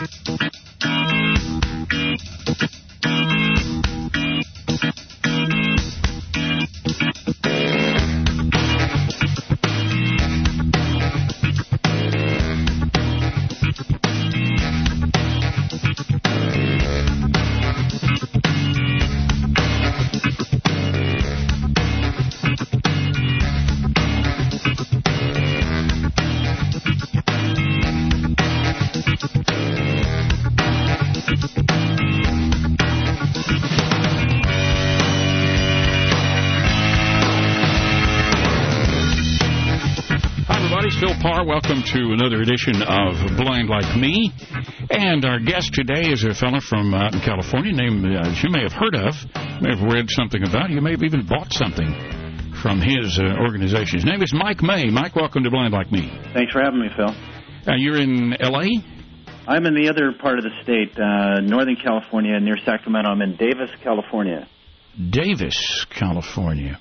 Phil Parr, welcome to another edition of Blind Like Me. And our guest today is a fellow from out in California named, you may have heard of, may have read something about, you may have even bought something from his organization. His name is Mike May. Mike, welcome to Blind Like Me. Thanks for having me, Phil. You're in L.A.? I'm in the other part of the state, Northern California, near Sacramento. I'm in Davis, California. Davis, California.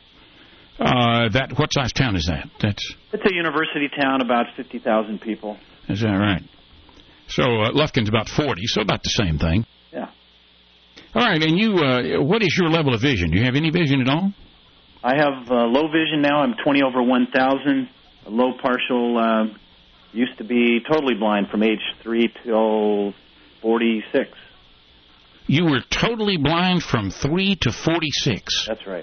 What size town is that? It's a university town, about 50,000 people. Is that right? So Lufkin's about 40, so about the same thing. Yeah. All right, and you, what is your level of vision? Do you have any vision at all? I have low vision now. I'm 20 over 1,000. Low partial. Used to be totally blind from age 3 till 46. You were totally blind from 3 to 46. That's right.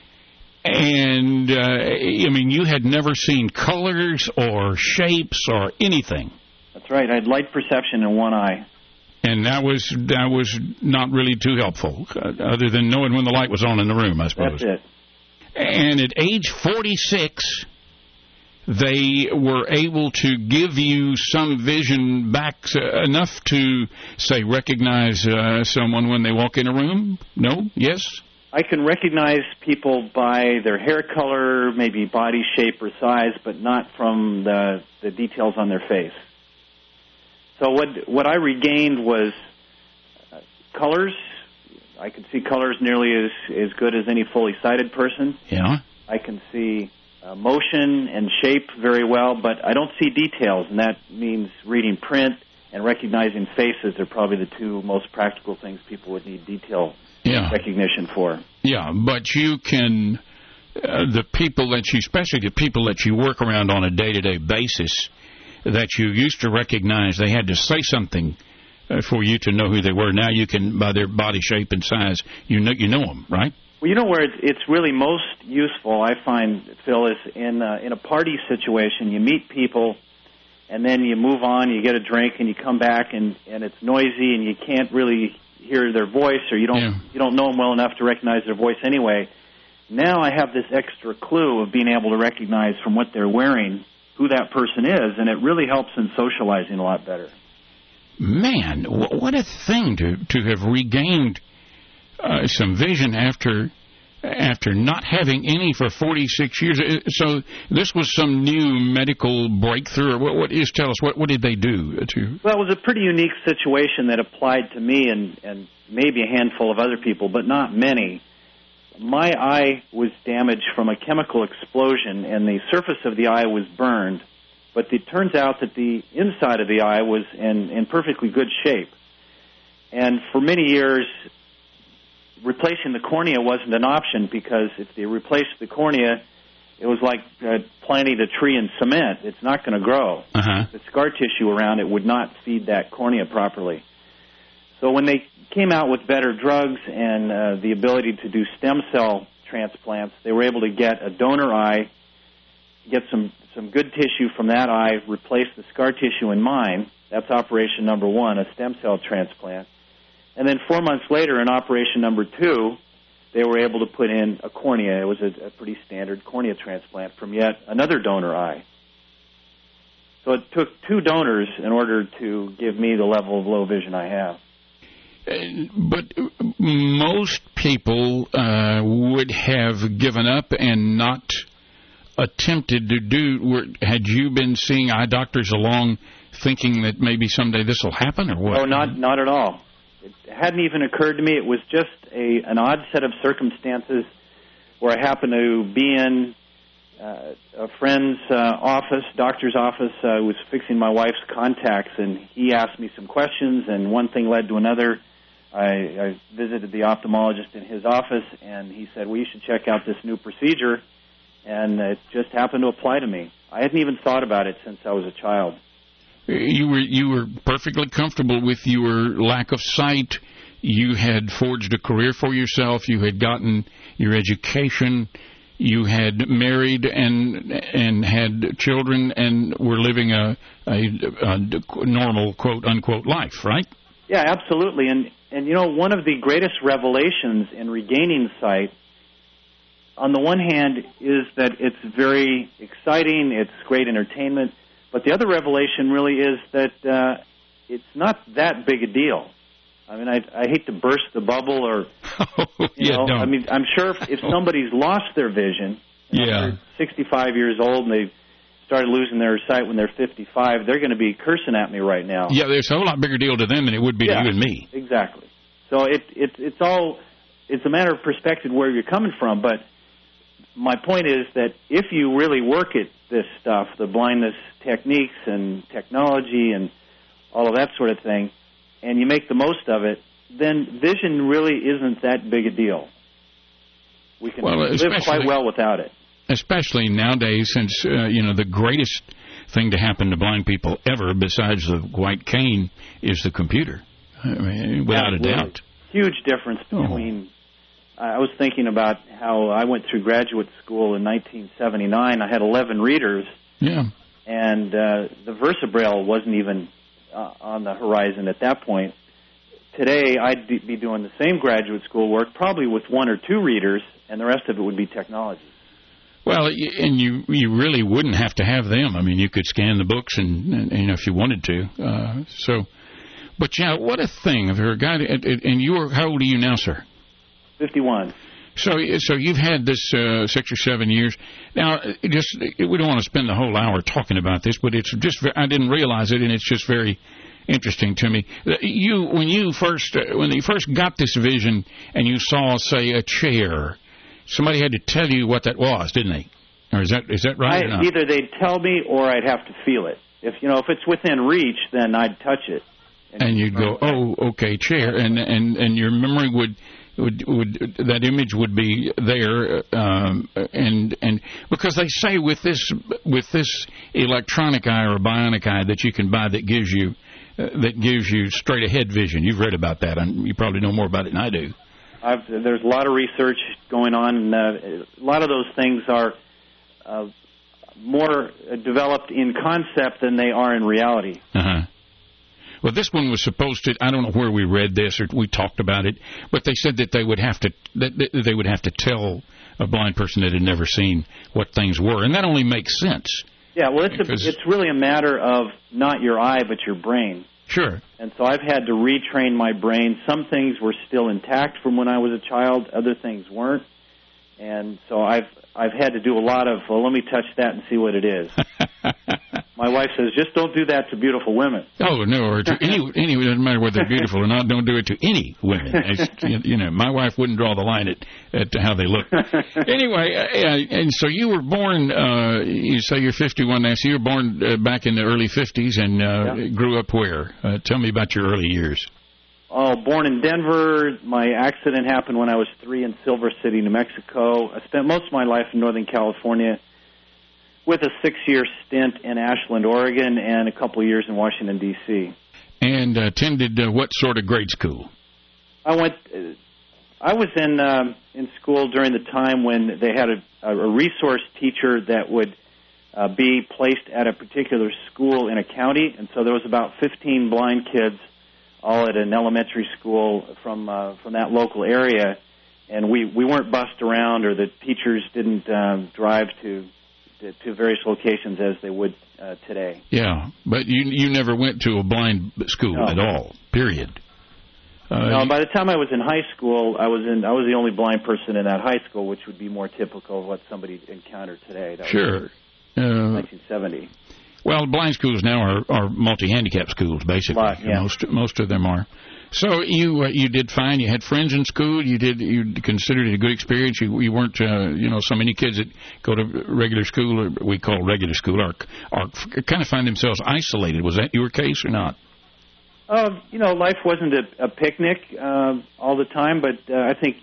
And, I mean, you had never seen colors or shapes or anything. That's right. I had light perception in one eye. And that was not really too helpful, other than knowing when the light was on in the room, I suppose. That's it. And at age 46, they were able to give you some vision back enough to, say, recognize someone when they walk in a room? No? Yes? I can recognize people by their hair color, maybe body shape or size, but not from the details on their face. So what I regained was colors. I can see colors nearly as good as any fully sighted person. Yeah. I can see motion and shape very well, but I don't see details, and that means reading print and recognizing faces are probably the two most practical things people would need detail recognition for. Yeah, but you can, the people that you, especially the people that you work around on a day-to-day basis, that you used to recognize, they had to say something for you to know who they were. Now you can, by their body shape and size, you know them, right? Well, you know where it's really most useful, I find, Phil, is in a party situation. You meet people, and then you move on, you get a drink, and you come back, and it's noisy, and you can't really hear their voice, or you don't know them well enough to recognize their voice anyway. Now I have this extra clue of being able to recognize from what they're wearing who that person is, and it really helps in socializing a lot better. Man, what a thing to have regained some vision after not having any for 46 years. So this was some new medical breakthrough. Tell us, what did they do? Well, it was a pretty unique situation that applied to me and maybe a handful of other people, but not many. My eye was damaged from a chemical explosion, and the surface of the eye was burned. But it turns out that the inside of the eye was in perfectly good shape. And for many years, replacing the cornea wasn't an option, because if they replaced the cornea, it was like planting a tree in cement. It's not going to grow. Uh-huh. The scar tissue around it would not feed that cornea properly. So when they came out with better drugs and the ability to do stem cell transplants, they were able to get a donor eye, get some good tissue from that eye, replace the scar tissue in mine. That's operation number 1, a stem cell transplant. And then 4 months later, in operation number 2, they were able to put in a cornea. It was a pretty standard cornea transplant from yet another donor eye. So it took 2 donors in order to give me the level of low vision I have. But most people would have given up and not attempted to do. Had you been seeing eye doctors along thinking that maybe someday this will happen, or what? Oh, not at all. It hadn't even occurred to me. It was just an odd set of circumstances where I happened to be in a friend's office, doctor's office, was fixing my wife's contacts, and he asked me some questions, and one thing led to another. I visited the ophthalmologist in his office, and he said, well, you should check out this new procedure, and it just happened to apply to me. I hadn't even thought about it since I was a child. You were perfectly comfortable with your lack of sight. You had forged a career for yourself. You had gotten your education. You had married and had children and were living a normal, quote-unquote, life, right? Yeah, absolutely. And, you know, one of the greatest revelations in regaining sight, on the one hand, is that it's very exciting, it's great entertainment, but the other revelation really is that it's not that big a deal. I mean, I hate to burst the bubble or, you know, I mean, I'm sure if somebody's lost their vision, they're 65 years old and they've started losing their sight when they're 55, they're going to be cursing at me right now. Yeah, there's a whole lot bigger deal to them than it would be to you and me. Exactly. So it's a matter of perspective where you're coming from, but my point is that if you really work at this stuff, the blindness techniques and technology and all of that sort of thing, and you make the most of it, then vision really isn't that big a deal. We can live quite well without it. Especially nowadays, since, the greatest thing to happen to blind people ever, besides the white cane, is the computer, without a doubt. Huge difference between... I was thinking about how I went through graduate school in 1979. I had 11 readers. Yeah. And the VersaBraille wasn't even on the horizon at that point. Today, I'd be doing the same graduate school work, probably with 1 or 2 readers, and the rest of it would be technology. Well, and you really wouldn't have to have them. I mean, you could scan the books, and if you wanted to. But yeah, what a thing! If you're a guy, and how old are you now, sir? 51. So you've had this 6 or 7 years. Now, we don't want to spend the whole hour talking about this, but it's just I didn't realize it, and it's just very interesting to me. When you first got this vision and you saw, say, a chair, somebody had to tell you what that was, didn't they? Or is that right? Either they'd tell me or I'd have to feel it. If it's within reach, then I'd touch it. And you'd go, oh, okay, chair, and your memory would that image would be there, and because they say with this electronic eye or bionic eye that you can buy that gives you straight ahead vision. You've read about that, and you probably know more about it than I do. There's a lot of research going on, and a lot of those things are more developed in concept than they are in reality. Uh-huh. Well, this one was supposed to. I don't know where we read this or we talked about it, but they said that they would have to tell a blind person that had never seen what things were, and that only makes sense. Yeah, well, it's really a matter of not your eye but your brain. Sure. And so I've had to retrain my brain. Some things were still intact from when I was a child, other things weren't, and so I've had to do a lot of. Well, let me touch that and see what it is. My wife says, just don't do that to beautiful women. Oh, no, or to any it doesn't matter whether they're beautiful or not, don't do it to any women. My wife wouldn't draw the line at how they look. Anyway, and so you were born, you say you're 51 now, so you were born back in the early 50s and grew up where? Tell me about your early years. Oh, born in Denver. My accident happened when I was 3 in Silver City, New Mexico. I spent most of my life in Northern California, with a 6-year stint in Ashland, Oregon, and a couple of years in Washington, D.C. And attended what sort of grade school? I was in school during the time when they had a resource teacher that would be placed at a particular school in a county, and so there was about 15 blind kids all at an elementary school from that local area, and we weren't bussed around, or the teachers didn't drive to various locations as they would today. Yeah, but you never went to a blind school at all, period. No, by the time I was in high school, I was the only blind person in that high school, which would be more typical of what somebody encountered today. That was 1970. Well, blind schools now are multi-handicap schools, basically. Yeah. Most of them are. So you did fine. You had friends in school. You considered it a good experience. You weren't so many kids that go to regular school, or we call regular school, are kind of find themselves isolated. Was that your case or not? Life wasn't a picnic all the time, but I think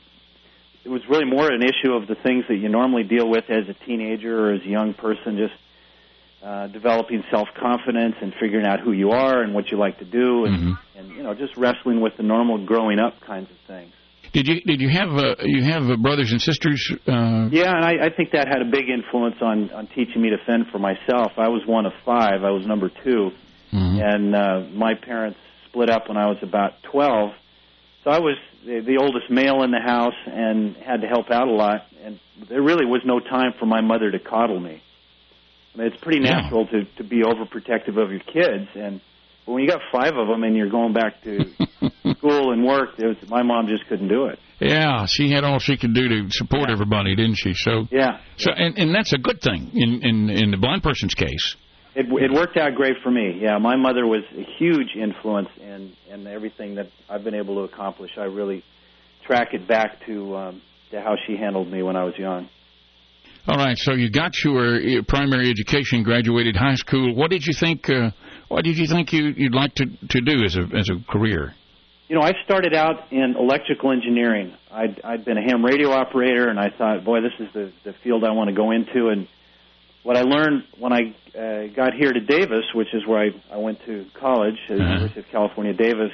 it was really more an issue of the things that you normally deal with as a teenager or as a young person, just developing self-confidence and figuring out who you are and what you like to do, and just wrestling with the normal growing up kinds of things. Did you have brothers and sisters? Yeah, and I think that had a big influence on teaching me to fend for myself. I was one of 5. I was number 2, and my parents split up when I was about 12. So I was the oldest male in the house and had to help out a lot, and there really was no time for my mother to coddle me. I mean, it's pretty natural to be overprotective of your kids, but when you got 5 of them and you're going back to school and work, my mom just couldn't do it. Yeah, she had all she could do to support everybody, didn't she? So and that's a good thing in the blind person's case. It worked out great for me. Yeah, my mother was a huge influence in everything that I've been able to accomplish. I really track it back to how she handled me when I was young. All right, so you got your primary education, graduated high school. What did you think? What did you think you'd like to do as a career? I started out in electrical engineering. I'd been a ham radio operator, and I thought, boy, this is the field I want to go into. And what I learned when I got here to Davis, which is where I went to college, at the University of California, Davis,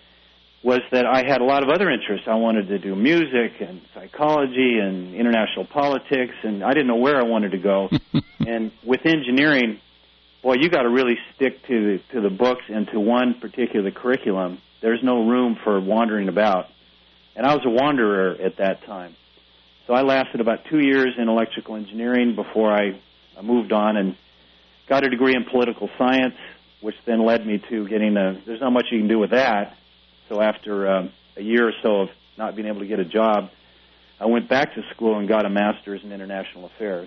was that I had a lot of other interests. I wanted to do music and psychology and international politics, and I didn't know where I wanted to go. And with engineering, boy, you got to really stick to the books and to one particular curriculum. There's no room for wandering about. And I was a wanderer at that time. So I lasted about 2 years in electrical engineering before I moved on and got a degree in political science, which then led me to getting there's not much you can do with that. So after a year or so of not being able to get a job, I went back to school and got a master's in international affairs.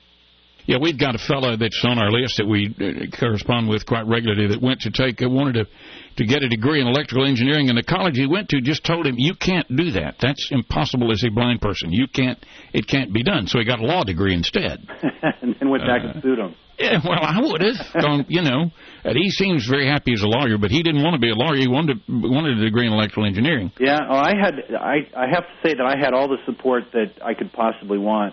Yeah, we've got a fellow that's on our list that we correspond with quite regularly that wanted to get a degree in electrical engineering, and the college he went to just told him, you can't do that. That's impossible as a blind person. It can't be done. So he got a law degree instead. And then went back and sued him. Yeah, well, I would have gone, and he seems very happy as a lawyer, but he didn't want to be a lawyer. He wanted a degree in electrical engineering. Yeah, I have to say that I had all the support that I could possibly want.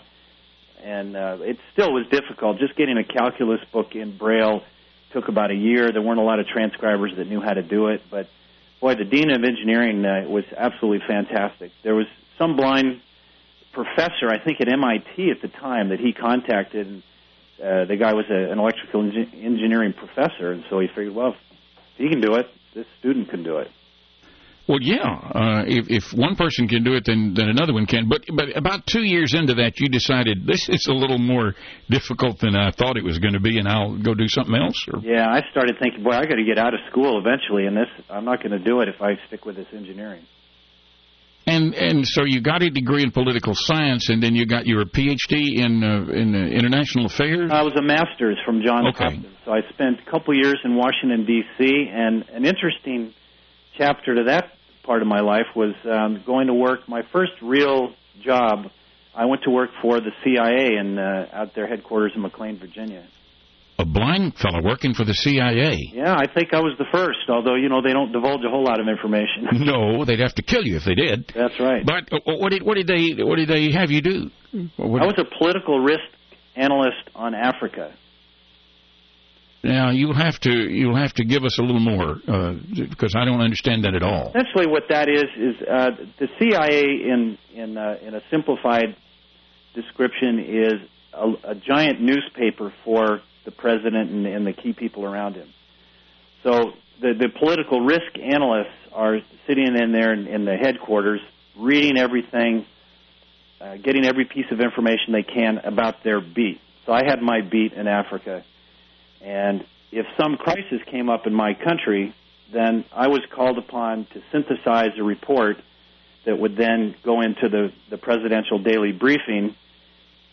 And it still was difficult. Just getting a calculus book in Braille took about a year. There weren't a lot of transcribers that knew how to do it. But, boy, the dean of engineering was absolutely fantastic. There was some blind professor, I think at MIT at the time, that he contacted. And, the guy was an electrical engineering professor, and so he figured, well, if he can do it, this student can do it. Well, yeah. If one person can do it, then another one can. But about 2 years into that, you decided this is a little more difficult than I thought it was going to be, and I'll go do something else. Or? Yeah, I started thinking, boy, I got to get out of school eventually, and I'm not going to do it if I stick with this engineering. And so you got a degree in political science, and then you got your PhD in international affairs? I was a master's from Johns Hopkins. So I spent a couple years in Washington, D.C., and an interesting chapter to that part of my life was going to work. My first real job, I went to work for the CIA out their headquarters in McLean, Virginia. A blind fellow working for the CIA. Yeah, I think I was the first, although, they don't divulge a whole lot of information. No, they'd have to kill you if they did. That's right. But what did they have you do? I was a political risk analyst on Africa. Now, you'll have to give us a little more, because I don't understand that at all. Essentially what that is the CIA, in a simplified description, is a giant newspaper for the president and the key people around him. So the political risk analysts are sitting in there in the headquarters, reading everything, getting every piece of information they can about their beat. So I had my beat in Africa, and if some crisis came up in my country, then I was called upon to synthesize a report that would then go into the presidential daily briefing.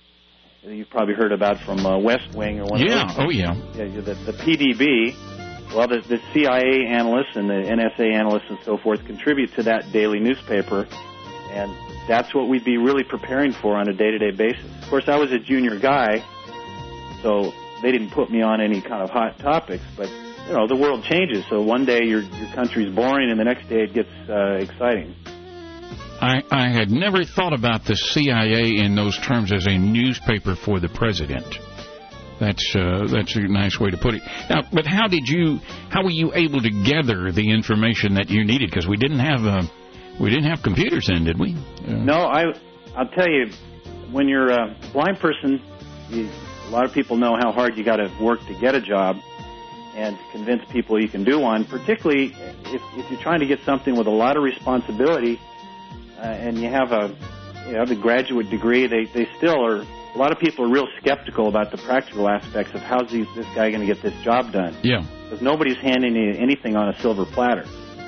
You've probably heard about from West Wing or one of those. Oh, yeah. The PDB. Well, the CIA analysts and the NSA analysts and so forth contribute to that daily newspaper, and that's what we'd be really preparing for on a day-to-day basis. Of course, I was a junior guy, so they didn't put me on any kind of hot topics, but, you know, the world changes, so one day your country's boring and the next day it gets exciting. I had never thought about the CIA in those terms as a newspaper for the president. That's a nice way to put it. Now, but how were you able to gather the information that you needed? Because we didn't have computers then, did we? No, I'll tell you, when you're a blind person, a lot of people know how hard you got to work to get a job and to convince people you can do one, particularly if you're trying to get something with a lot of responsibility and you have a graduate degree. They still are. A lot of people are real skeptical about the practical aspects of how's this guy going to get this job done. Yeah. Because nobody's handing you anything on a silver platter.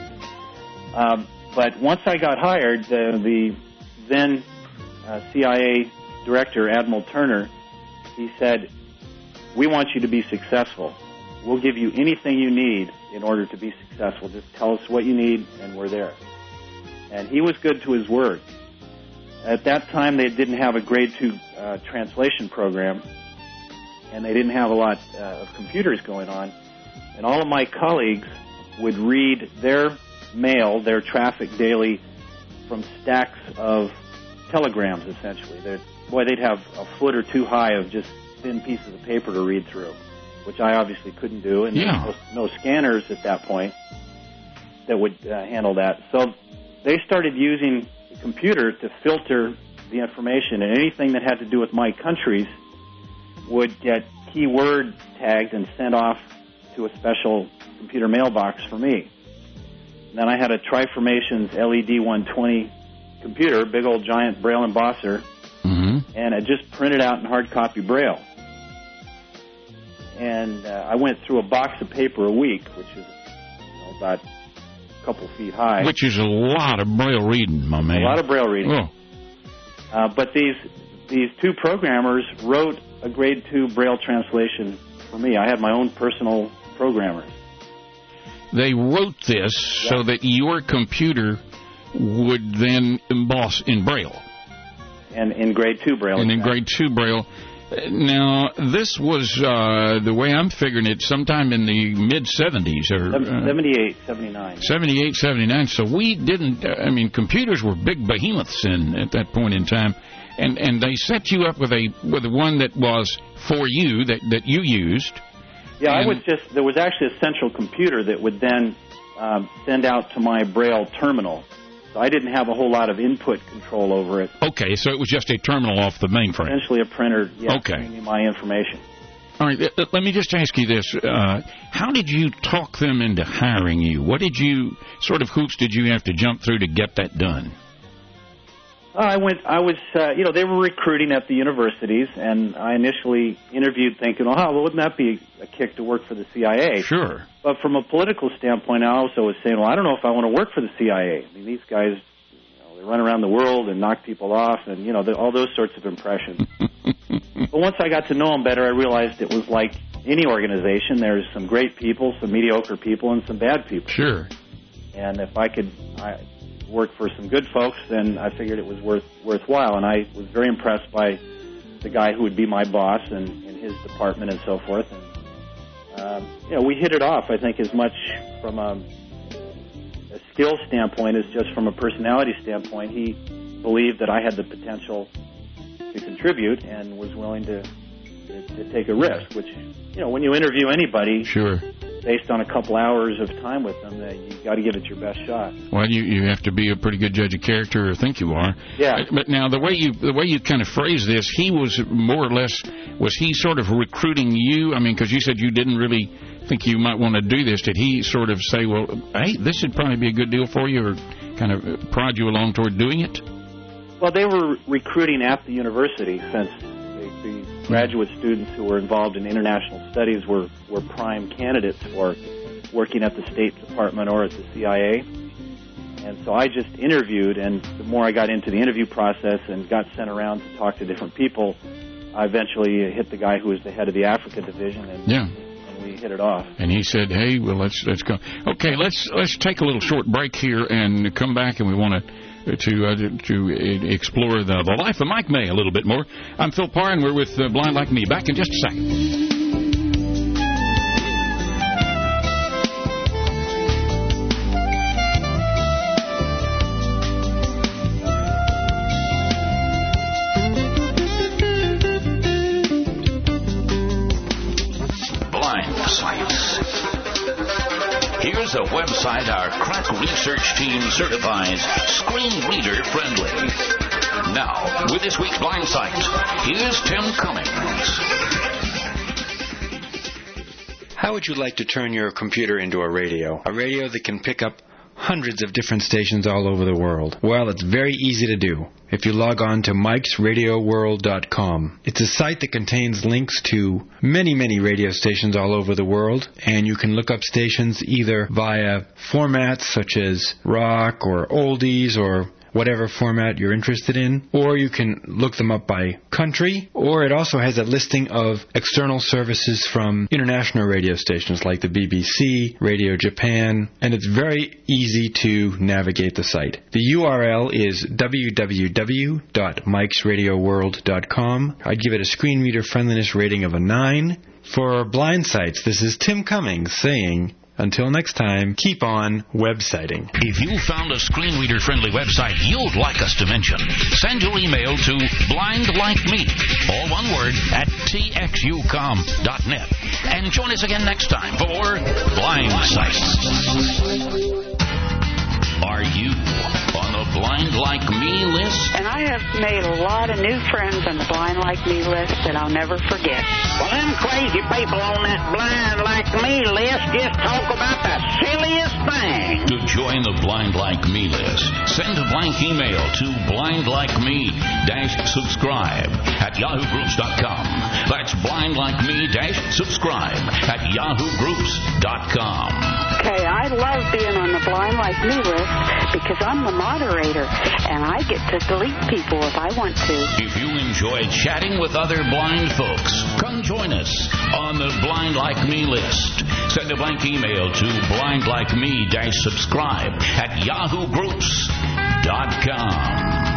But once I got hired, the then CIA director, Admiral Turner, he said, "We want you to be successful. We'll give you anything you need in order to be successful. Just tell us what you need, and we're there." And he was good to his word. At that time, they didn't have a grade 2 translation program, and they didn't have a lot of computers going on. And all of my colleagues would read their mail, their traffic daily, from stacks of telegrams, essentially. They'd have a foot or two high of just thin pieces of paper to read through, which I obviously couldn't do, and there was no scanners at that point that would handle that. So they started using the computer to filter the information, and anything that had to do with my countries would get keyword tagged and sent off to a special computer mailbox for me. And then I had a Triformations LED 120 computer, big old giant Braille embosser, and I just printed out in hard copy Braille. And I went through a box of paper a week, which is about a couple feet high. Which is a lot of Braille reading, my man. A lot of Braille reading. Oh. But these two programmers wrote a grade 2 Braille translation for me. I had my own personal programmers. They wrote this so that your computer would then emboss in Braille. And in grade 2 Braille. And in grade 2 Braille. Now, this was, the way I'm figuring it, sometime in the mid-70s. 78, 79. 78, 79. So we didn't, computers were big behemoths at that point in time. And they set you up with one that was for you, that you used. Yeah, there was actually a central computer that would then send out to my Braille terminal. So I didn't have a whole lot of input control over it. Okay, so it was just a terminal off the mainframe. Essentially a printer, sending me my information. All right, let me just ask you this. How did you talk them into hiring you? What sort of hoops did you have to jump through to get that done? They were recruiting at the universities, and I initially interviewed thinking, wouldn't that be a kick to work for the CIA? Sure. But from a political standpoint, I also was saying, I don't know if I want to work for the CIA. I mean, these guys, they run around the world and knock people off, and, all those sorts of impressions. But once I got to know them better, I realized it was like any organization. There's some great people, some mediocre people, and some bad people. Sure. And if I could work for some good folks, then I figured it was worthwhile. And I was very impressed by the guy who would be my boss and his department and so forth. And, we hit it off, I think, as much from a skill standpoint as just from a personality standpoint. He believed that I had the potential to contribute and was willing to take a risk, which, when you interview anybody, sure, based on a couple hours of time with them, you got to give it your best shot. Well, you have to be a pretty good judge of character, or think you are. Yeah. But now the way you kind of phrase this, he was more or less, was he sort of recruiting you? I mean, because you said you didn't really think you might want to do this. Did he sort of say, well, hey, this would probably be a good deal for you, or kind of prod you along toward doing it? Well, they were recruiting at the university, since the graduate students who were involved in international studies were prime candidates for working at the State Department or at the CIA. And so I just interviewed, and the more I got into the interview process and got sent around to talk to different people, I eventually hit the guy who was the head of the Africa division, and we we hit it off. And he said, "Hey, well, let's go." Okay, let's take a little short break here and come back, and we want to explore the life of Mike May a little bit more. I'm Phil Parr, and we're with Blind Like Me. Back in just a second. Here's a website our crack research team certifies screen reader friendly. Now, with this week's Blind Site, here's Tim Cummings. How would you like to turn your computer into a radio? A radio that can pick up hundreds of different stations all over the world. Well, it's very easy to do if you log on to mikesradioworld.com. It's a site that contains links to many radio stations all over the world, and you can look up stations either via formats such as rock or oldies or whatever format you're interested in, or you can look them up by country, or it also has a listing of external services from international radio stations like the BBC, Radio Japan, and it's very easy to navigate the site. The URL is www.mikesradioworld.com. I'd give it a screen reader friendliness rating of a 9. For Blind Sites, this is Tim Cummings saying, until next time, keep on websiting. If you found a screen reader friendly website you'd like us to mention, send your email to blindlikeme, all one word, at txucom.net. And join us again next time for Blind Sites. Are you on the Blind Like Me list? And I have made a lot of new friends on the Blind Like Me list that I'll never forget. Well, them crazy people on that Blind Like Me list just talk about the silliest thing. To join the Blind Like Me list, send a blank email to blindlikeme-subscribe at yahoogroups.com. That's blindlikeme-subscribe@yahoogroups.com. Okay, I love being on the Blind Like Me list because I'm the moderator, and I get to delete people if I want to. If you enjoy chatting with other blind folks, come join us on the Blind Like Me list. Send a blank email to blindlikeme-subscribe@yahoogroups.com.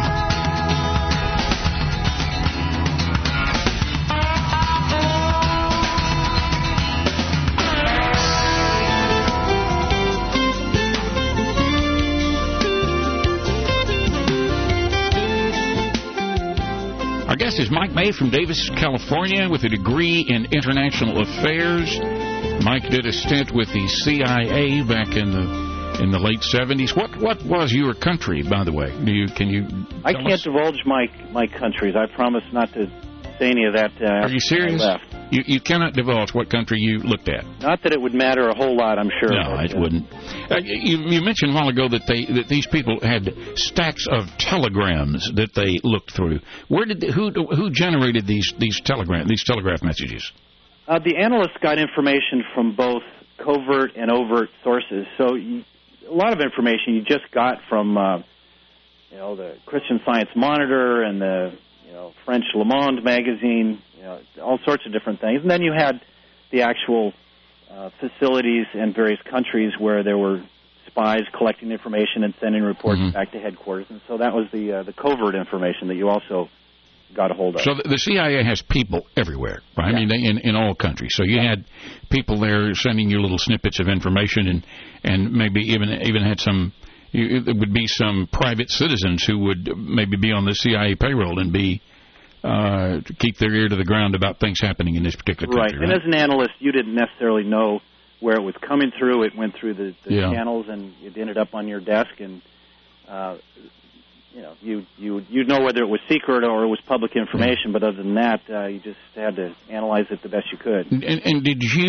Our guest is Mike May from Davis, California, with a degree in international affairs. Mike did a stint with the CIA back in the late 70s. What was your country, by the way? I can't divulge my countries. I promise not to say any of that. Are you serious? I left. You cannot divulge what country you looked at. Not that it would matter a whole lot, I'm sure. No, it wouldn't. You mentioned a while ago that these people had stacks of telegrams that they looked through. Who generated these telegraph messages? The analysts got information from both covert and overt sources. So a lot of information you just got from the Christian Science Monitor and the French Le Monde magazine, all sorts of different things. And then you had the actual facilities in various countries where there were spies collecting information and sending reports back to headquarters. And so that was the covert information that you also got a hold of. So the CIA has people everywhere, right? Yeah. I mean, in all countries. So you had people there sending you little snippets of information, and maybe even had some. It would be some private citizens who would maybe be on the CIA payroll and be to keep their ear to the ground about things happening in this particular country. Right. And as an analyst, you didn't necessarily know where it was coming through. It went through the channels, and it ended up on your desk, and you'd know whether it was secret or it was public information. But other than that, you just had to analyze it the best you could. And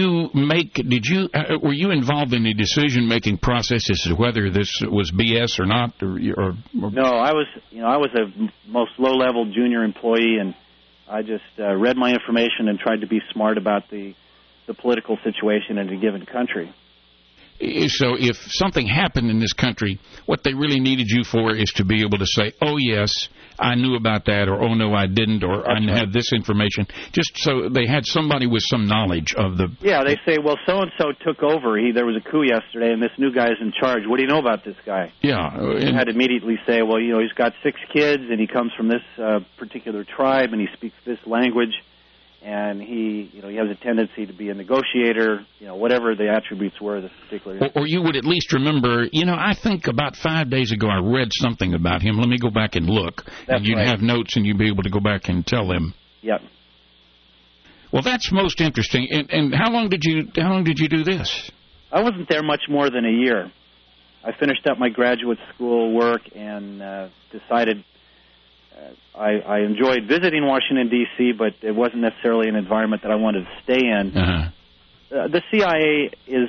were you involved in the decision-making process as to whether this was BS or not? Or No, I was a most low-level junior employee, and I just read my information and tried to be smart about the political situation in a given country. So if something happened in this country, what they really needed you for is to be able to say, oh, yes, I knew about that, or oh, no, I didn't, or I had this information, just so they had somebody with some knowledge of the... Yeah, they say, well, so-and-so took over. There was a coup yesterday, and this new guy is in charge. What do you know about this guy? Yeah. You had to immediately say, well, he's got 6 kids, and he comes from this particular tribe, and he speaks this language, and he has a tendency to be a negotiator, whatever the attributes were of this particular... Or you would at least remember, I think about 5 days ago I read something about him. Let me go back and look. That's and you'd right. have notes, and you'd be able to go back and tell them. Yep. Well, that's most interesting. And how long did you do this? I wasn't there much more than a year. I finished up my graduate school work and decided I enjoyed visiting Washington, D.C., but it wasn't necessarily an environment that I wanted to stay in. Uh-huh. The CIA is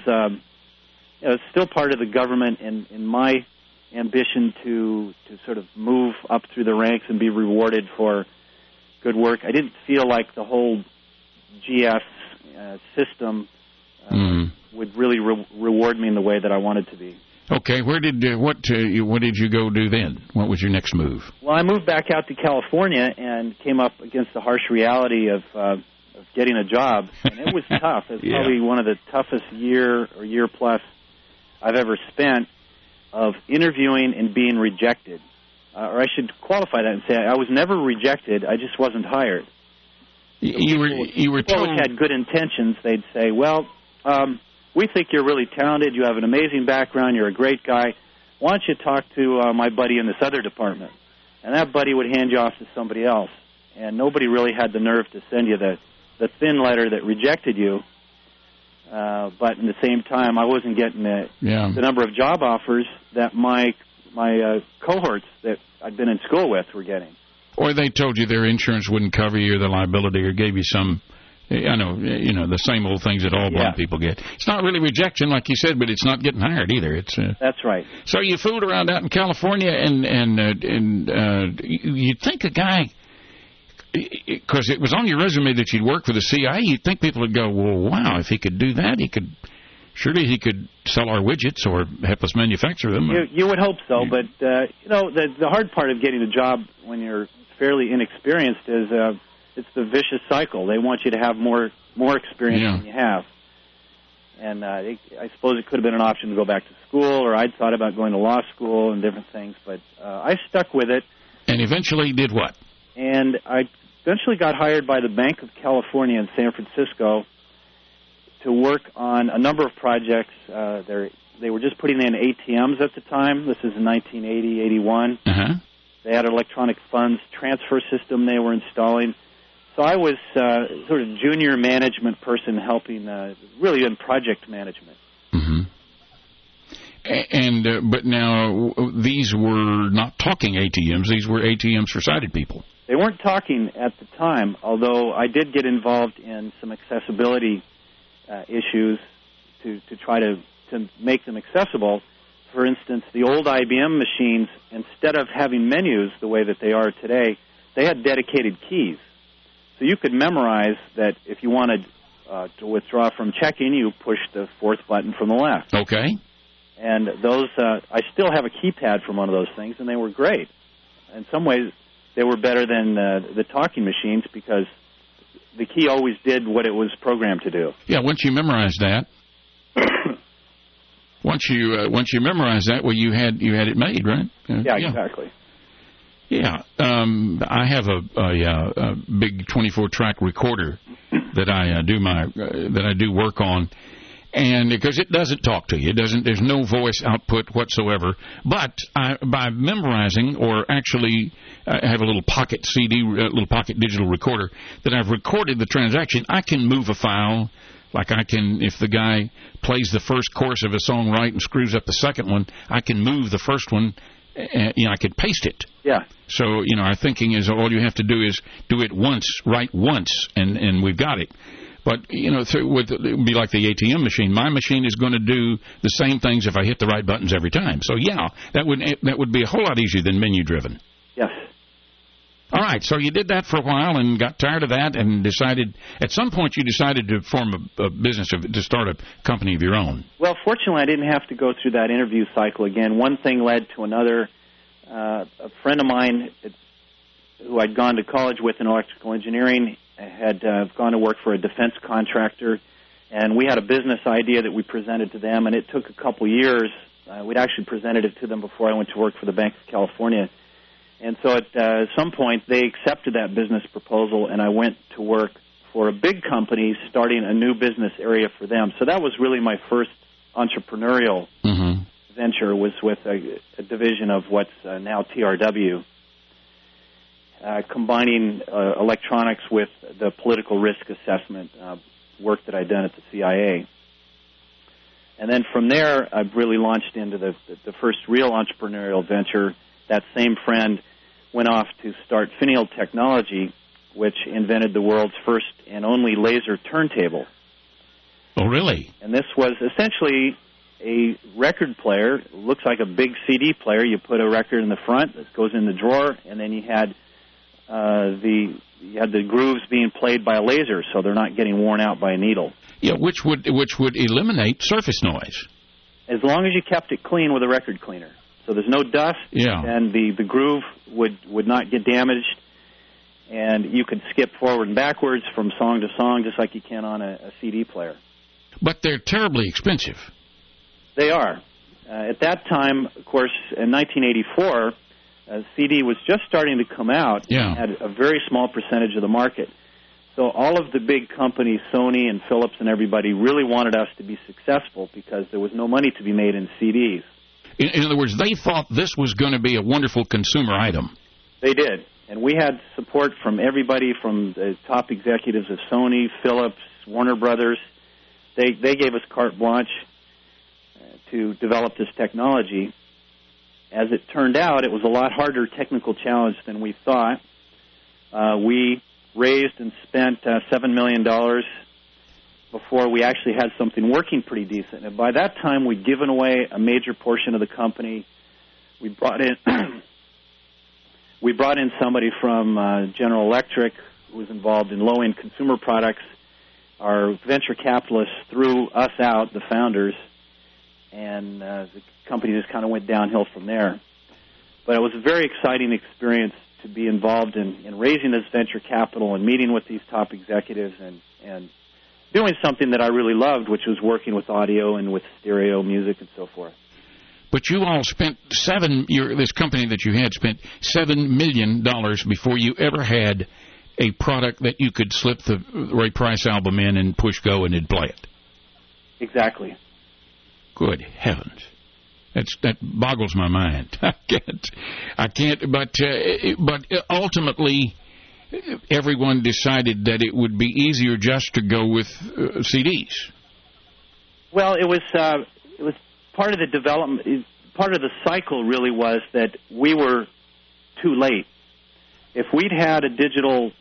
still part of the government, and in my ambition to sort of move up through the ranks and be rewarded for good work, I didn't feel like the whole GS system would really reward me in the way that I wanted to be. Okay, what did you go do then? What was your next move? Well, I moved back out to California and came up against the harsh reality of getting a job, and it was tough. It's probably one of the toughest year or year plus I've ever spent of interviewing and being rejected. Or I should qualify that and say I was never rejected. I just wasn't hired. You were told... People had good intentions. They'd say, well, we think you're really talented. You have an amazing background. You're a great guy. Why don't you talk to my buddy in this other department? And that buddy would hand you off to somebody else. And nobody really had the nerve to send you the thin letter that rejected you. But in the same time, I wasn't getting the number of job offers that my cohorts that I'd been in school with were getting. Or they told you their insurance wouldn't cover you or the liability or gave you some... I know, the same old things that all blind people get. It's not really rejection, like you said, but it's not getting hired either. It's That's right. So you fooled around out in California, and you'd think a guy, because it was on your resume that you'd work for the CIA, you'd think people would go, well, wow, if he could do that, surely he could sell our widgets or help us manufacture them. You would hope so, but the hard part of getting a job when you're fairly inexperienced is it's the vicious cycle. They want you to have more experience than you have. And I suppose it could have been an option to go back to school, or I'd thought about going to law school and different things, but I stuck with it. And eventually did what? And I eventually got hired by the Bank of California in San Francisco to work on a number of projects. They were just putting in ATMs at the time. This is in 1980, 81. Uh-huh. They had an electronic funds transfer system they were installing. So I was sort of junior management person helping really in project management. Mm-hmm. And but now these were not talking ATMs. These were ATMs for sighted people. They weren't talking at the time, although I did get involved in some accessibility issues to try to make them accessible. For instance, the old IBM machines, instead of having menus the way that they are today, they had dedicated keys. So you could memorize that if you wanted to withdraw from checking, you push the fourth button from the left. Okay. And those, I still have a keypad from one of those things, and they were great. In some ways, they were better than the talking machines because the key always did what it was programmed to do. Yeah, once you memorize that, once you memorize that, well, you had it made, right? Yeah, exactly. Yeah, I have a big 24-track recorder that I do work on, and because it doesn't talk to you, there's no voice output whatsoever. But by memorizing, or actually, I have a little pocket CD, little pocket digital recorder that I've recorded the transaction. I can move a file. Like I can, if the guy plays the first chorus of a song right and screws up the second one, I can move the first one. I could paste it. Yeah. So, our thinking is all you have to do is do it once, write once, and we've got it. But, it would be like the ATM machine. My machine is going to do the same things if I hit the right buttons every time. So, that would be a whole lot easier than menu-driven. Yes. All right, so you did that for a while and got tired of that and decided, at some point you decided to form a business, to start a company of your own. Well, fortunately, I didn't have to go through that interview cycle again. One thing led to another. A friend of mine who I'd gone to college with in electrical engineering had gone to work for a defense contractor, and we had a business idea that we presented to them, and it took a couple years. We'd actually presented it to them before I went to work for the Bank of California. And so at some point, they accepted that business proposal, and I went to work for a big company starting a new business area for them. So that was really my first entrepreneurial venture, was with a division of what's now TRW, combining electronics with the political risk assessment work that I'd done at the CIA. And then from there, I've really launched into the first real entrepreneurial venture. That same friend went off to start Finial Technology, which invented the world's first and only laser turntable. Oh, really? And this was essentially a record player. It looks like a big CD player. You put a record in the front that goes in the drawer, and then you had the grooves being played by a laser, so they're not getting worn out by a needle. Yeah, which would eliminate surface noise. As long as you kept it clean with a record cleaner. So there's no dust, and the groove would not get damaged, and you could skip forward and backwards from song to song just like you can on a CD player. But they're terribly expensive. They are. At that time, of course, in 1984, CD was just starting to come out and had a very small percentage of the market. So all of the big companies, Sony and Philips and everybody, really wanted us to be successful because there was no money to be made in CDs. In other words, they thought this was going to be a wonderful consumer item. They did. And we had support from everybody, from the top executives of Sony, Philips, Warner Brothers. They gave us carte blanche to develop this technology. As it turned out, it was a lot harder technical challenge than we thought. We raised and spent $7 million before we actually had something working pretty decent. And by that time, we'd given away a major portion of the company. We brought in somebody from General Electric who was involved in low-end consumer products. Our venture capitalists threw us out, the founders, and the company just kind of went downhill from there. But it was a very exciting experience to be involved in raising this venture capital and meeting with these top executives and doing something that I really loved, which was working with audio and with stereo music and so forth. But you all spent this company that you had spent $7 million before you ever had a product that you could slip the Ray Price album in and push go and it'd play it. Exactly. Good heavens. That boggles my mind. I can't. But ultimately, everyone decided that it would be easier just to go with CDs. Well, it was part of the development. Part of the cycle really was that we were too late. If we'd had a digital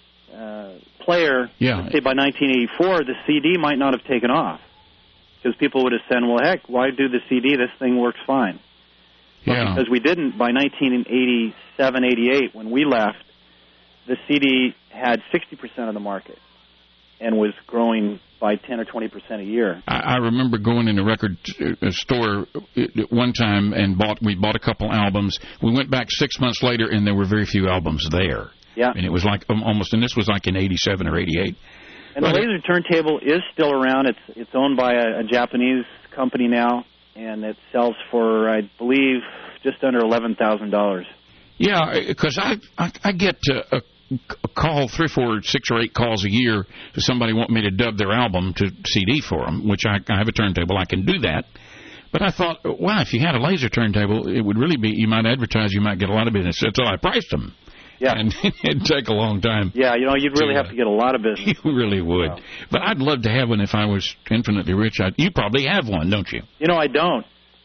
player, let's say by 1984, the CD might not have taken off. Because people would have said, well, heck, why do the CD? This thing works fine. But because we didn't, by 1987, 88, when we left, the CD had 60% of the market and was growing by 10 or 20% a year. I remember going in a record store at one time and we bought a couple albums. We went back 6 months later, and there were very few albums there. Yeah. And it was like almost, and this was like in 87 or 88. And the laser turntable is still around. It's owned by a Japanese company now, and it sells for, I believe, just under $11,000. Yeah, because I get a call, 3, 4, 6, or 8 calls a year to somebody want me to dub their album to CD for them, which I have a turntable. I can do that. But I thought, wow, if you had a laser turntable, it would really be, you might advertise, you might get a lot of business. That's all I priced them. Yeah. And it'd take a long time. Yeah, you'd really have to get a lot of business. You really would. Wow. But I'd love to have one if I was infinitely rich. You probably have one, don't you? I don't.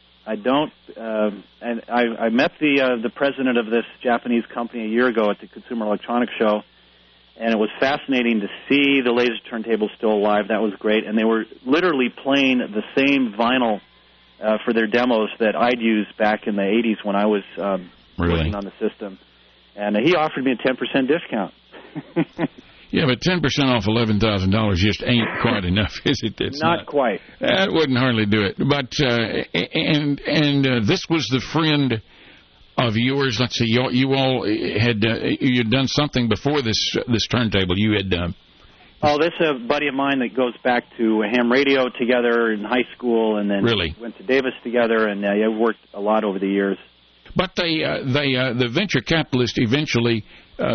And I met the president of this Japanese company a year ago at the Consumer Electronics Show, and it was fascinating to see the laser turntable still alive. That was great. And they were literally playing the same vinyl for their demos that I'd used back in the 80s when I was working on the system. And he offered me a 10% discount. Yeah, but 10% off $11,000 just ain't quite enough, is it? It's not quite. That wouldn't hardly do it. But this was the friend of yours. Let's see, you all had you'd done something before this turntable. You had. Oh, this is a buddy of mine that goes back to ham radio together in high school, and then went to Davis together, and they worked a lot over the years. But the venture capitalist eventually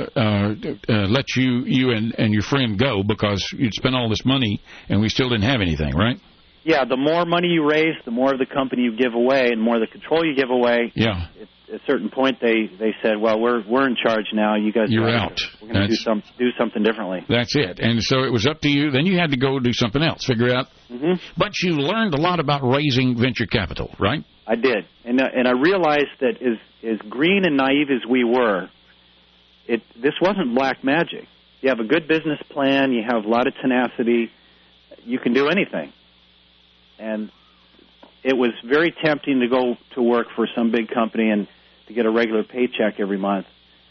let you and your friend go because you'd spent all this money and we still didn't have anything, right? Yeah, the more money you raise, the more of the company you give away, and more of the control you give away. Yeah. At a certain point, they said, "Well, we're in charge now. You guys, you're out. We're going to do something differently." That's it. And so it was up to you. Then you had to go do something else, figure out. Mm-hmm. But you learned a lot about raising venture capital, right? I did, and I realized that as green and naive as we were, this wasn't black magic. You have a good business plan, you have a lot of tenacity, you can do anything. And it was very tempting to go to work for some big company and to get a regular paycheck every month.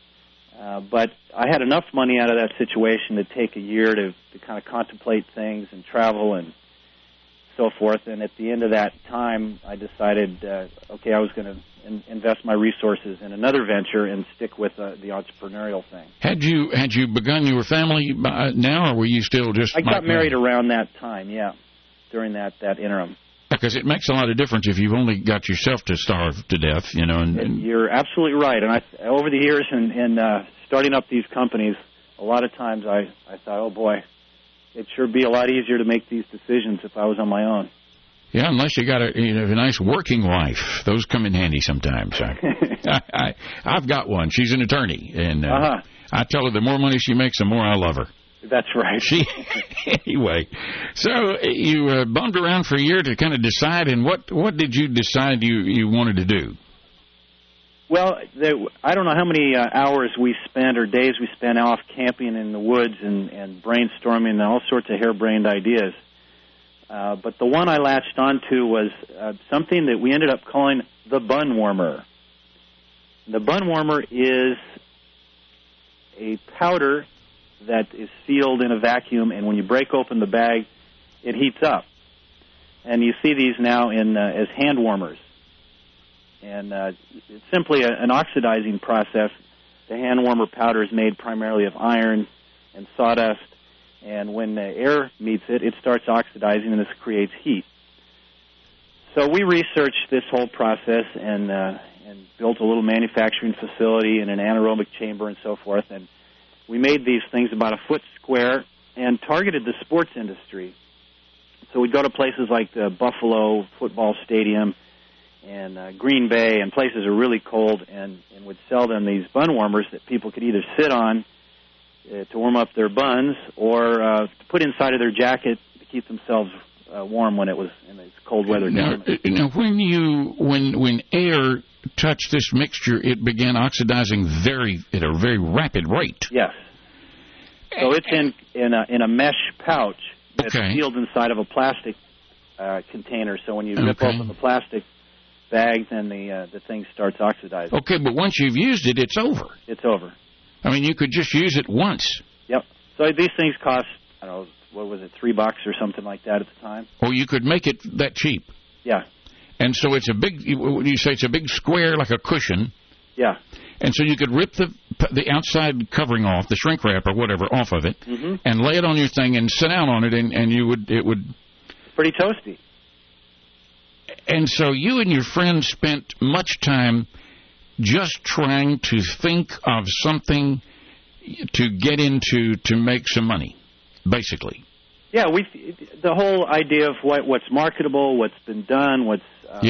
But I had enough money out of that situation to take a year to kind of contemplate things and travel and so forth. And at the end of that time, I decided, okay, I was going to invest my resources in another venture and stick with the entrepreneurial thing. Had you begun your family now, or were you still just... I got married around that time, yeah, during that interim. Because it makes a lot of difference if you've only got yourself to starve to death, you know. And you're absolutely right. And over the years and starting up these companies, a lot of times I thought, oh boy, it'd sure be a lot easier to make these decisions if I was on my own. Yeah, unless you got a nice working wife. Those come in handy sometimes. I've got one. She's an attorney, and I tell her the more money she makes, the more I love her. That's right. Anyway, so you bummed around for a year to kind of decide, and what did you decide you wanted to do? Well, I don't know how many hours we spent or days we spent off camping in the woods and brainstorming and all sorts of harebrained ideas. But the one I latched onto was something that we ended up calling the bun warmer. The bun warmer is a powder that is sealed in a vacuum, and when you break open the bag, it heats up. And you see these now as hand warmers. And it's simply an oxidizing process. The hand warmer powder is made primarily of iron and sawdust, and when the air meets it, it starts oxidizing, and this creates heat. So we researched this whole process and built a little manufacturing facility and an anaerobic chamber and so forth, and we made these things about a foot square and targeted the sports industry. So we'd go to places like the Buffalo football stadium and Green Bay and places are really cold and would sell them these bun warmers that people could either sit on to warm up their buns or to put inside of their jacket to keep themselves warm when it was in this cold weather. Now when air touched this mixture, it began oxidizing at a very rapid rate. Yes. So it's in a mesh pouch that's sealed inside of a plastic container. So when you rip open the plastic bag, then the thing starts oxidizing. Okay, but once you've used it, it's over. It's over. I mean, you could just use it once. Yep. So these things cost, I don't know, what was it, $3 or something like that at the time? Or you could make it that cheap. Yeah. And so it's a big, you say it's a big square like a cushion. Yeah. And so you could rip the outside covering off, the shrink wrap or whatever, off of it, and lay it on your thing and sit down on it, and it would... Pretty toasty. And so you and your friend spent much time just trying to think of something to get into to make some money, basically. Yeah, the whole idea of what's marketable, what's been done, what's...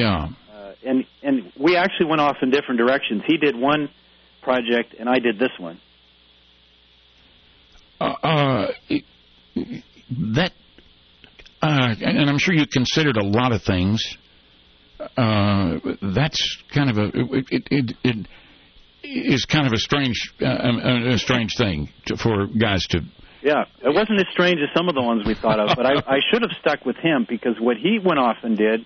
And we actually went off in different directions. He did one project, and I did this one. And I'm sure you considered a lot of things. That's kind of it is kind of a strange thing for guys to. Yeah, it wasn't as strange as some of the ones we thought of, but I should have stuck with him because what he went off and did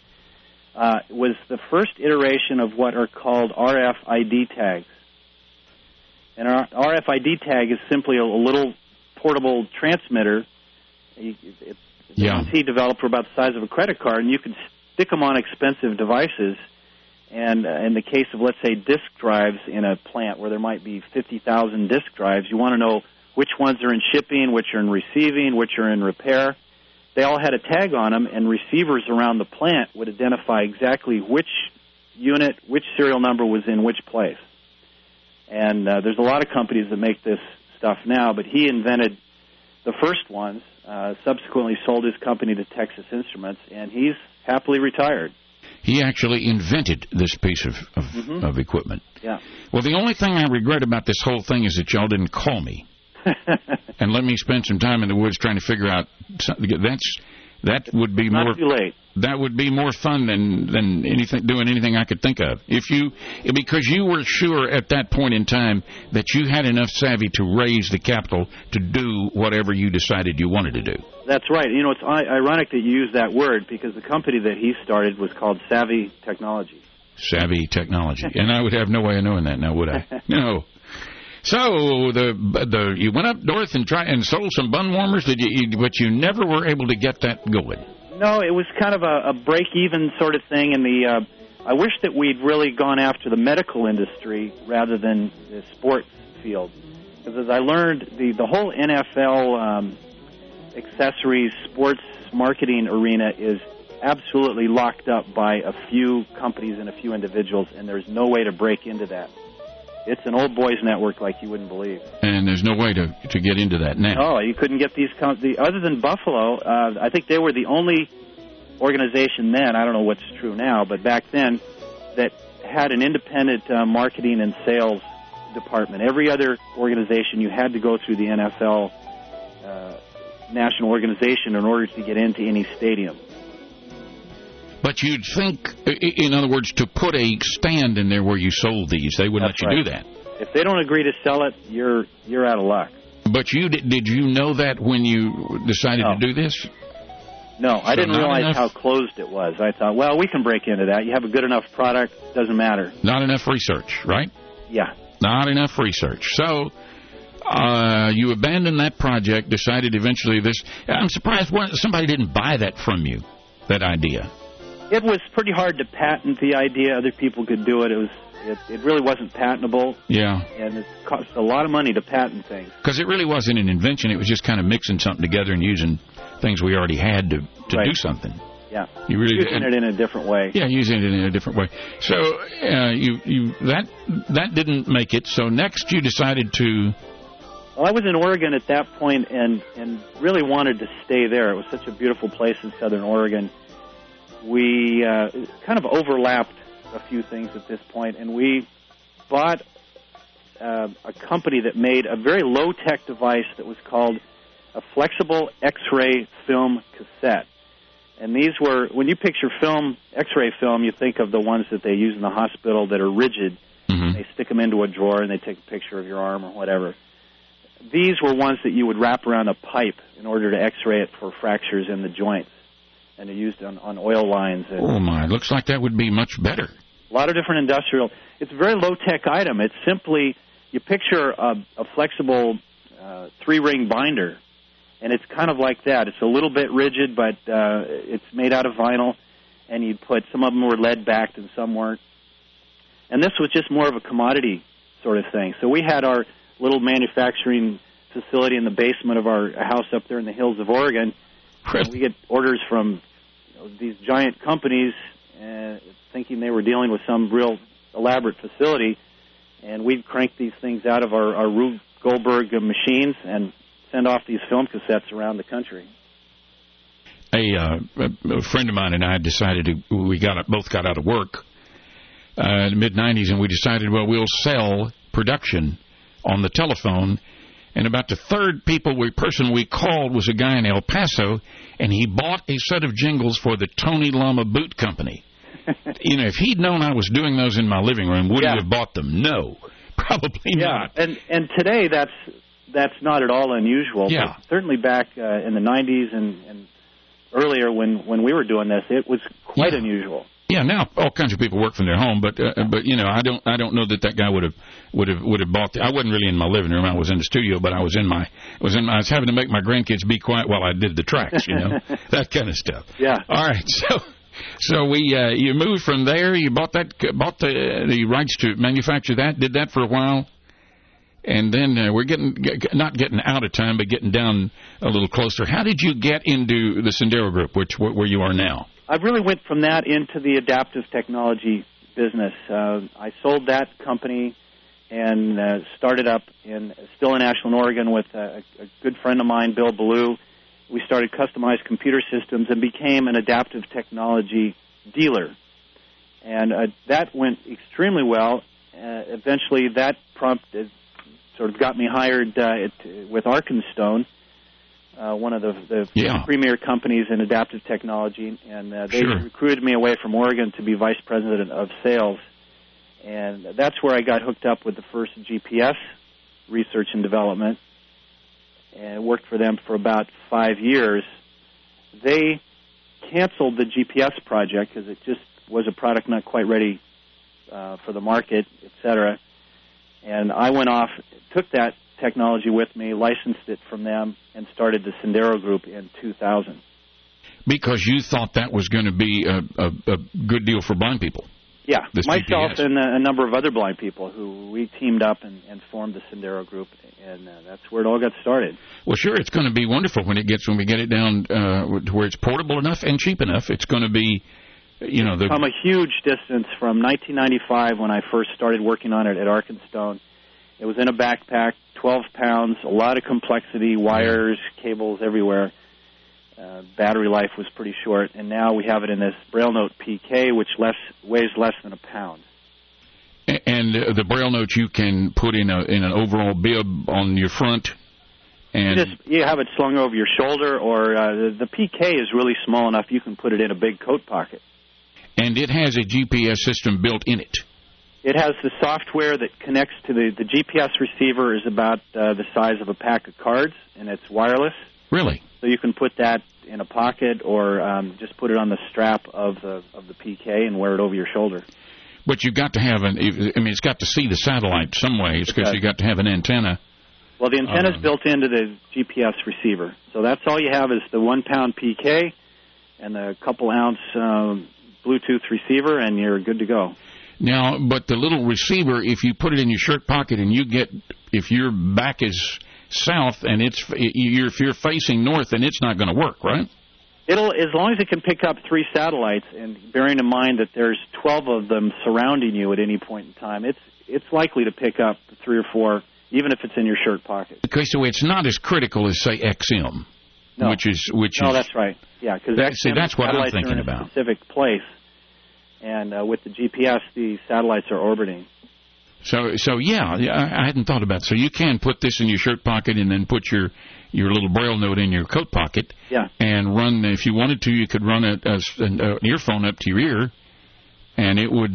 was the first iteration of what are called RFID tags. And our RFID tag is simply a little portable transmitter. It's he developed for about the size of a credit card, and you can stick them on expensive devices. And in the case of, let's say, disk drives in a plant where there might be 50,000 disk drives, you want to know which ones are in shipping, which are in receiving, which are in repair. They all had a tag on them, and receivers around the plant would identify exactly which unit, which serial number was in which place. And there's a lot of companies that make this stuff now, but he invented the first ones, subsequently sold his company to Texas Instruments, and he's happily retired. He actually invented this piece of equipment. Yeah. Well, the only thing I regret about this whole thing is that y'all didn't call me and let me spend some time in the woods trying to figure out something. That would be not too late. That would be more fun than doing anything I could think of. Because you were sure at that point in time that you had enough savvy to raise the capital to do whatever you decided you wanted to do. That's right. You know, it's ironic that you use that word because the company that he started was called Savvy Technology. Savvy Technology. And I would have no way of knowing that now, would I? No. So you went up north and sold some bun warmers, but you never were able to get that going. No, it was kind of a break-even sort of thing. And I wish that we'd really gone after the medical industry rather than the sports field. Because as I learned, the whole NFL accessories sports marketing arena is absolutely locked up by a few companies and a few individuals, and there's no way to break into that. It's an old boys network like you wouldn't believe. And there's no way to get into that now. Oh, you couldn't get these companies. Other than Buffalo, I think they were the only organization then, I don't know what's true now, but back then, that had an independent marketing and sales department. Every other organization, you had to go through the NFL national organization in order to get into any stadium. But you'd think, in other words, to put a stand in there where you sold these, they would let you do that. If they don't agree to sell it, you're out of luck. But did you know that when you decided to do this? No, I didn't realize how closed it was. I thought, well, we can break into that. You have a good enough product, doesn't matter. Not enough research, right? Yeah. Not enough research. So you abandoned that project, decided eventually this. I'm surprised somebody didn't buy that from you, that idea. It was pretty hard to patent the idea. Other people could do it. It really wasn't patentable. Yeah. And it cost a lot of money to patent things. Because it really wasn't an invention. It was just kind of mixing something together and using things we already had to do something. Yeah. You really using it in a different way. Yeah, using it in a different way. So that didn't make it. So next you decided to... Well, I was in Oregon at that point and really wanted to stay there. It was such a beautiful place in southern Oregon. We kind of overlapped a few things at this point, and we bought a company that made a very low-tech device that was called a flexible X-ray film cassette. And these were, when you picture film, X-ray film, you think of the ones that they use in the hospital that are rigid. Mm-hmm. They stick them into a drawer and they take a picture of your arm or whatever. These were ones that you would wrap around a pipe in order to X-ray it for fractures in the joints. And they're used on oil lines. Oh, my. Looks like that would be much better. A lot of different industrial. It's a very low-tech item. It's simply, you picture a flexible three-ring binder, and it's kind of like that. It's a little bit rigid, but it's made out of vinyl, and you'd put, some of them were lead-backed and some weren't. And this was just more of a commodity sort of thing. So we had our little manufacturing facility in the basement of our house up there in the hills of Oregon. We get orders from these giant companies thinking they were dealing with some real elaborate facility, and we'd crank these things out of our Rube Goldberg machines and send off these film cassettes around the country. A friend of mine and I decided we both got out of work in the mid-'90s, and we decided, well, we'll sell production on the telephone. And about the third person we called was a guy in El Paso, and he bought a set of jingles for the Tony Lama Boot Company. If he'd known I was doing those in my living room, would he have bought them? No, probably not. And today that's not at all unusual. Yeah. But certainly back in the 90s and earlier when we were doing this, it was quite unusual. Yeah, now all kinds of people work from their home, but you know, I don't know that guy would have bought. I wasn't really in my living room. I was in the studio, but I was having to make my grandkids be quiet while I did the tracks, you know, that kind of stuff. Yeah. All right, so we you moved from there. You bought the rights to manufacture that. Did that for a while. And then we're not getting out of time, but getting down a little closer. How did you get into the Sendero Group, where you are now? I really went from that into the adaptive technology business. I sold that company and started up still in Ashland, Oregon, with a good friend of mine, Bill Ballou. We started customized computer systems and became an adaptive technology dealer. And that went extremely well. Eventually, that sort of got me hired with Arkenstone, one of the premier companies in adaptive technology, and they recruited me away from Oregon to be vice president of sales. And that's where I got hooked up with the first GPS research and development, and worked for them for about 5 years. They canceled the GPS project because it just was a product not quite ready for the market, et cetera. And I went off, took that technology with me, licensed it from them, and started the Sendero Group in 2000. Because you thought that was going to be a good deal for blind people. Yeah, myself GPS. And a number of other blind people who we teamed up and formed the Sendero Group, and that's where it all got started. Well, sure, it's going to be wonderful when we get it down to where it's portable enough and cheap enough. It's going to be, you know, from a huge distance from 1995 when I first started working on it at Arkenstone. It was in a backpack, 12 pounds, a lot of complexity, wires, cables everywhere. Battery life was pretty short, and now we have it in this Braille Note PK, which weighs less than a pound. And the Braille Note you can put in an overall bib on your front, and you have it slung over your shoulder, or the PK is really small enough you can put it in a big coat pocket. And it has a GPS system built in it. It has the software that connects to the GPS receiver is about the size of a pack of cards, and it's wireless. Really? So you can put that in a pocket or just put it on the strap of the PK and wear it over your shoulder. But you've got to have it's got to see the satellite some way. It's because you've got to have an antenna. Well, the antenna is built into the GPS receiver. So that's all you have is the 1 pound PK and the couple ounce Bluetooth receiver, and you're good to go. Now, but the little receiver, if you put it in your shirt pocket and if your back is south and if you're facing north, then it's not going to work, right? It'll, as long as it can pick up 3 satellites, and bearing in mind that there's 12 of them surrounding you at any point in time, it's likely to pick up 3 or 4, even if it's in your shirt pocket. Okay, so it's not as critical as, say, XM, which is. No, that's right. Yeah, because that's what I'm thinking about. In a specific place, and with the GPS, the satellites are orbiting. So yeah, I hadn't thought about it. So you can put this in your shirt pocket and then put your little Braille Note in your coat pocket. Yeah. And run, if you wanted to, you could run an earphone up to your ear, and it would.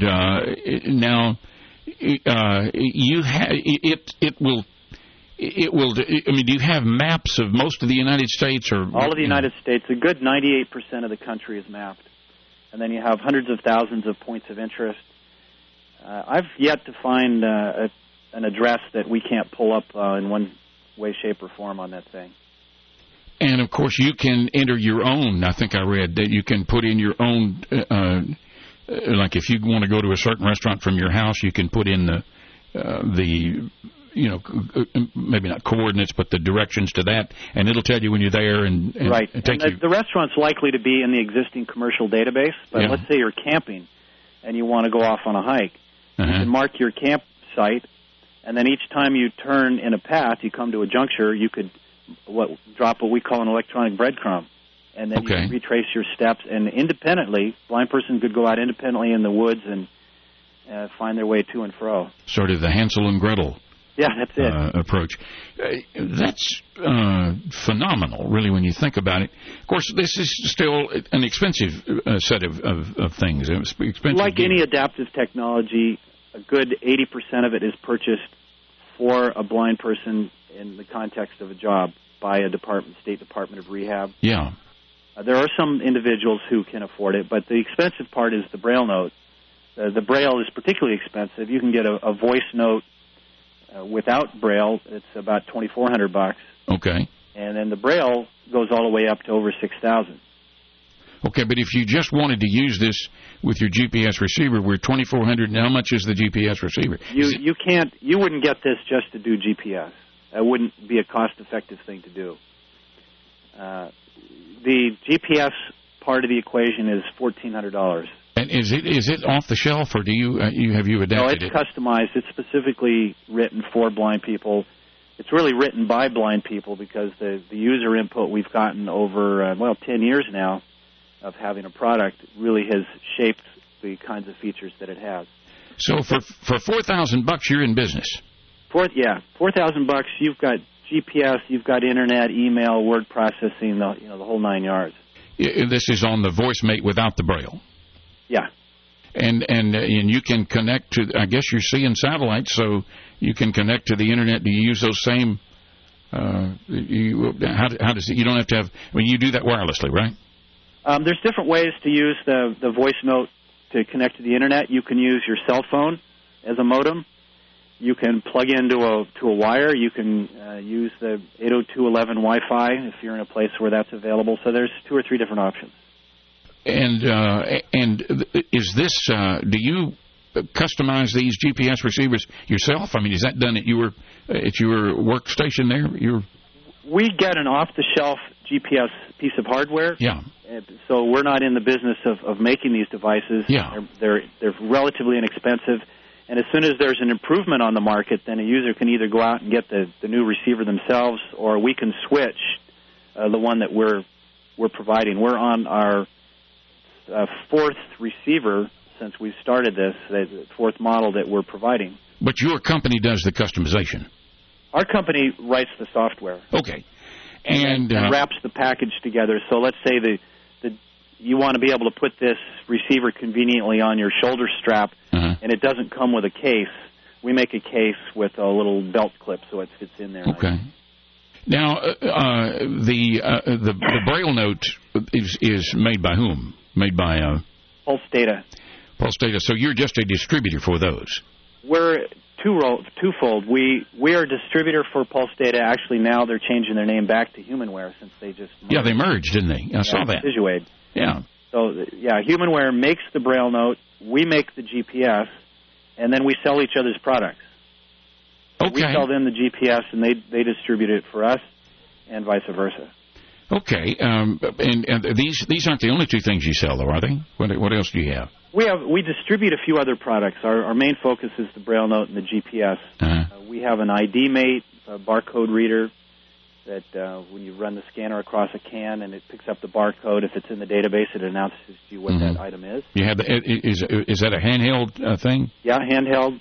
It will. I mean, do you have maps of most of the United States or all of the United States? A good 98% of the country is mapped, and then you have hundreds of thousands of points of interest. I've yet to find an address that we can't pull up in one way, shape, or form on that thing. And, of course, you can enter your own. I think I read that you can put in your own, like if you want to go to a certain restaurant from your house, you can put in the maybe not coordinates, but the directions to that, and it'll tell you when you're there and right. Take you. The restaurant's likely to be in the existing commercial database, but let's say you're camping and you want to go off on a hike. You can mark your campsite, and then each time you turn in a path, you come to a juncture, you could drop what we call an electronic breadcrumb, and then you can retrace your steps, and independently, blind person could go out independently in the woods and find their way to and fro. Sort of the Hansel and Gretel. Yeah, that's it. Approach. That's phenomenal, really, when you think about it. Of course, this is still an expensive set of things. Expensive like any adaptive technology, a good 80% of it is purchased for a blind person in the context of a job by a State Department of Rehab. Yeah. There are some individuals who can afford it, but the expensive part is the Braille note. The Braille is particularly expensive. You can get a voice note without Braille. It's about $2,400. Okay. And then the Braille goes all the way up to over $6,000. Okay, but if you just wanted to use this with your GPS receiver, we're $2,400. How much is the GPS receiver? You wouldn't get this just to do GPS. That wouldn't be a cost-effective thing to do. The GPS part of the equation is $1,400. And is it off the shelf, or have you adapted it? No, it's customized. It's specifically written for blind people. It's really written by blind people because the user input we've gotten over 10 years now of having a product really has shaped the kinds of features that it has. So for $4,000, you're in business. $4,000. You've got GPS, you've got internet, email, word processing, the whole 9 yards. This is on the VoiceMate without the Braille. Yeah. And you can connect to. I guess you're seeing satellites, so you can connect to the internet. Do you use those same? How does it? You don't have to have. I mean, you do that wirelessly, right? There's different ways to use the voice note to connect to the internet. You can use your cell phone as a modem. You can plug into a wire. You can use the 802.11 Wi-Fi if you're in a place where that's available. So there's 2 or 3 different options. And is this? Do you customize these GPS receivers yourself? I mean, is that done at your workstation there? We get an off-the-shelf GPS piece of hardware. Yeah. So we're not in the business of making these devices. Yeah. They're relatively inexpensive. And as soon as there's an improvement on the market, then a user can either go out and get the new receiver themselves, or we can switch the one that we're providing. We're on our 4th receiver since we started this, the 4th model that we're providing. But your company does the customization. Our company writes the software. Okay. And wraps the package together. So let's say you want to be able to put this receiver conveniently on your shoulder strap, and it doesn't come with a case. We make a case with a little belt clip so it fits in there. Okay. Now, the Braille note is made by whom? Made by Pulse Data. Pulse Data. So you're just a distributor for those. We're twofold. We are a distributor for Pulse Data. Actually, now they're changing their name back to HumanWare since they just merged. Yeah, they merged, didn't they? I saw that. Visuade. Yeah. So HumanWare makes the Braille note. We make the GPS, and then we sell each other's products. Okay. We sell them the GPS, and they distribute it for us, and vice versa. Okay. And these aren't the only 2 things you sell, though, are they? What else do you have? We distribute a few other products. Our main focus is the Braille note and the GPS. We have an ID-Mate, a barcode reader that when you run the scanner across a can and it picks up the barcode, if it's in the database, it announces to you what that item is. You have is that a handheld thing? Yeah, handheld.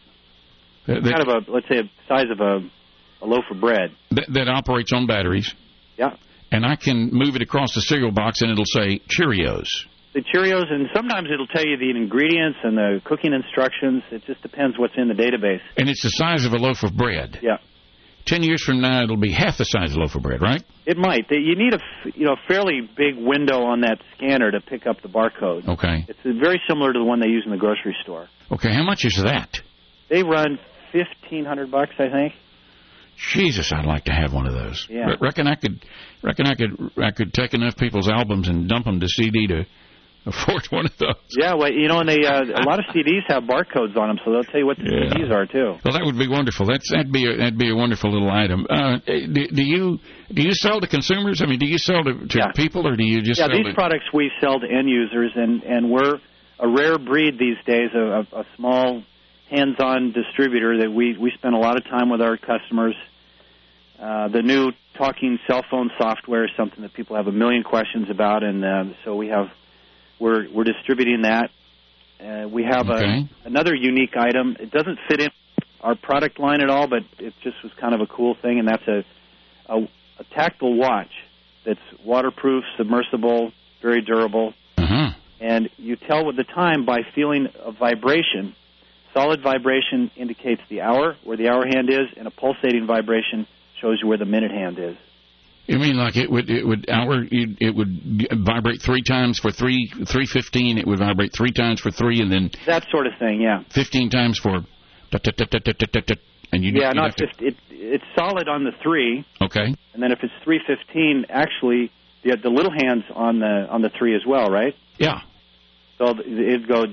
Kind of let's say, a size of a loaf of bread. That operates on batteries. Yeah. And I can move it across the cereal box and it'll say Cheerios. The Cheerios, and sometimes it'll tell you the ingredients and the cooking instructions. It just depends what's in the database. And it's the size of a loaf of bread. Yeah. 10 years from now, it'll be half the size of a loaf of bread, right? It might. You need a fairly big window on that scanner to pick up the barcode. Okay. It's very similar to the one they use in the grocery store. Okay. How much is that? They run $1,500, I think. Jesus, I'd like to have one of those. Yeah. Reckon I could take enough people's albums and dump them to CD to afford one of those. Yeah, well, and a lot of CDs have barcodes on them, so they'll tell you what the CDs are too. Well, that would be wonderful. That'd be a wonderful little item. Do you sell to consumers? I mean, do you sell to people, or do you just? Yeah, sell these products we sell to end users, and we're a rare breed these days of a small hands-on distributor that we spend a lot of time with our customers. The new talking cell phone software is something that people have a million questions about, and so we're distributing that. We have another unique item. It doesn't fit in our product line at all, but it just was kind of a cool thing, and that's a tactile watch that's waterproof, submersible, very durable. And you tell with the time by feeling a vibration. Solid vibration indicates the hour, where the hour hand is, and a pulsating vibration shows you where the minute hand is. You mean like it would vibrate 3 times for 315? It would vibrate 3 times for 3, and then that sort of thing. Yeah. 15 times for. And you it's solid on the 3. Okay. And then if it's 315, actually the little hand's on the 3 as well, right? Yeah. So it'd go.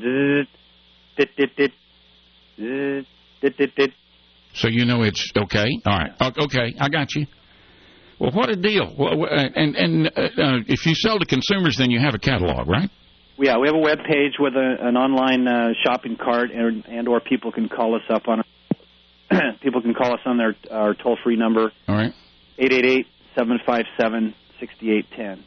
So you know it's okay. All right. Okay, I got you. Well, what a deal! And if you sell to consumers, then you have a catalog, right? Yeah, we have a web page with an online shopping cart, and or people can call us up on. People can call us on our toll-free number. All right. 888-757-6810.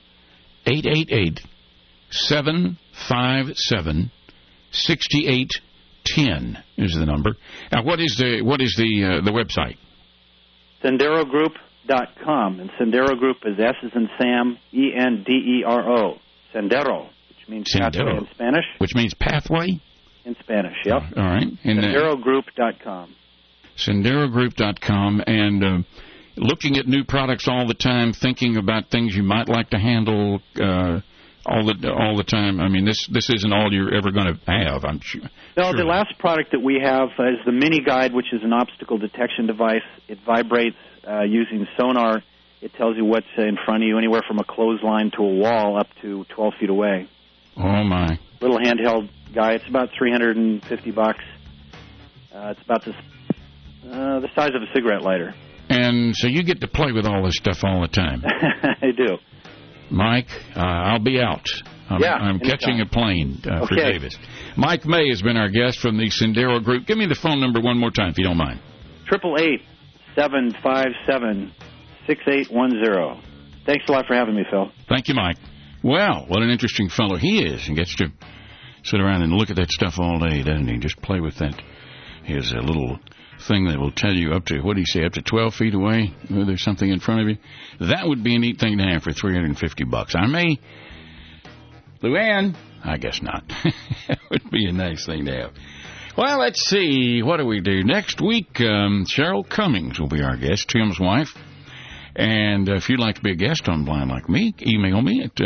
888-757-6810 is the number. Now, what is the website? SenderoGroup.com, and Sendero Group is S as in Sam, E-N-D-E-R-O. Sendero, which means pathway in Spanish. Which means pathway? In Spanish, yep. All right. SenderoGroup.com. SenderoGroup.com, and looking at new products all the time, thinking about things you might like to handle all the time. I mean, this isn't all you're ever going to have, I'm sure. No, the last product that we have is the Mini Guide, which is an obstacle detection device. It vibrates using sonar. It tells you what's in front of you, anywhere from a clothesline to a wall up to 12 feet away. Oh, my. Little handheld guy. It's about $350. It's about the size of a cigarette lighter. And so you get to play with all this stuff all the time. I do. Mike, I'll be out. I'm catching a plane for Davis. Mike May has been our guest from the Sendero Group. Give me the phone number one more time, if you don't mind. 888-757-6810. Thanks a lot for having me, Phil. Thank you, Mike. Well, what an interesting fellow he is. He gets to sit around and look at that stuff all day, doesn't he? Just play with that. Here's a little thing that will tell you up to, what do you say, up to 12 feet away, whether there's something in front of you. That would be a neat thing to have for $350. I may, Luann, I guess not. That would be a nice thing to have. Well, let's see, what do we do? Next week, Cheryl Cummings will be our guest, Tim's wife. And if you'd like to be a guest on Blind Like Me, email me at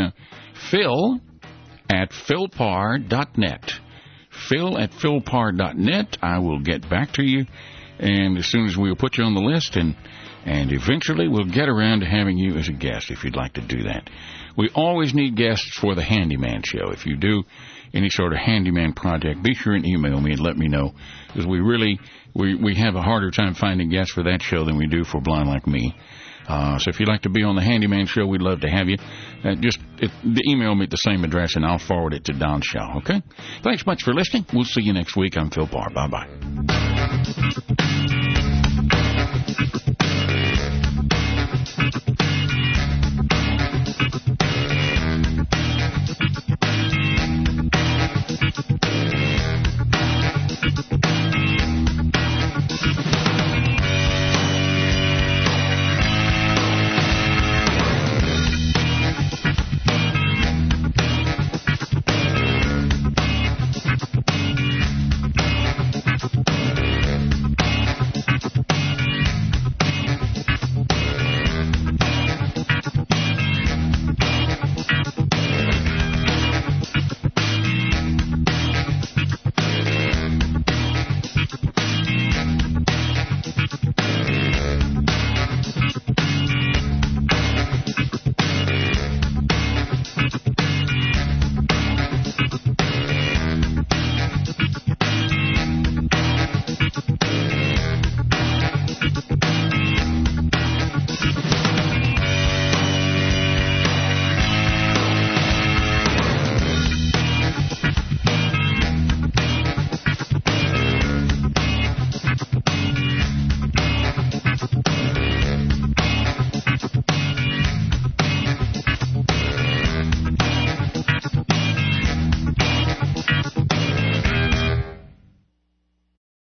phil@philpar.net. phil@philpar.net. I will get back to you. And as soon as we'll put you on the list, and eventually we'll get around to having you as a guest if you'd like to do that. We always need guests for the Handyman Show. If you do any sort of handyman project, be sure and email me and let me know, because we have a harder time finding guests for that show than we do for Blind Like Me. So if you'd like to be on the Handyman Show, we'd love to have you. Just email me at the same address, and I'll forward it to Don Shaw, okay? Thanks much for listening. We'll see you next week. I'm Phil Parr. Bye-bye.